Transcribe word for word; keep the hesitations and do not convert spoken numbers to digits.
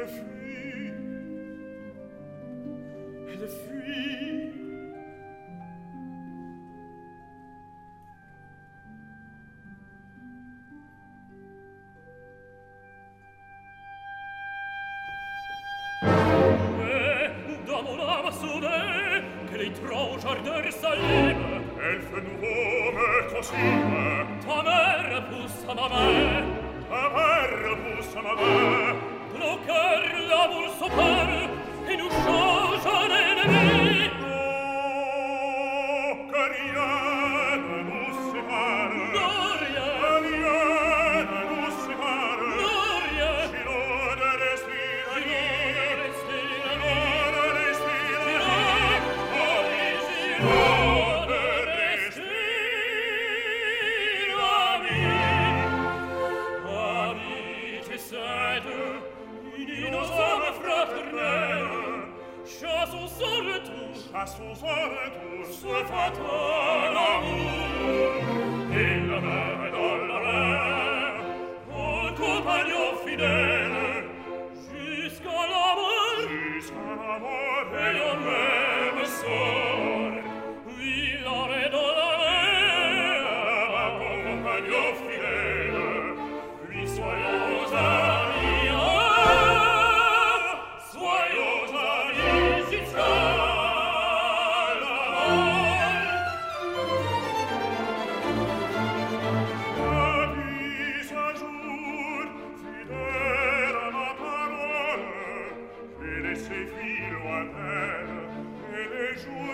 Elle fuit. Elle fuit. Dans mon âme soudée, que l'étrange ardeur s'allume, elle fait nouveau me consume. Ta mère pousse à ma main, ta mère pousse à ma main. De nos cœurs l'amour s'opère et nous change en ennemis. Oh, que rien ne nous sépare. Non, rien. Rien ne nous sépare. Non, rien. Giro de respire, giro de respire, giro de respire, giro de respire. Amici siete, in nostra fraternelle, chassons sans retour, chassons sans retour, ce fatal amour. Et la main dans la main, un compagnon fidèle, jusqu'à la mort, jusqu'à la mort, et au même sort. Oui, la main dans la main, un compagnon fidèle, oui, soyons amis, ah, soyons amis jusqu'à la mort. La vie s'ajoute, fidèle à ma parole, et laissez filles lointaines, et les jours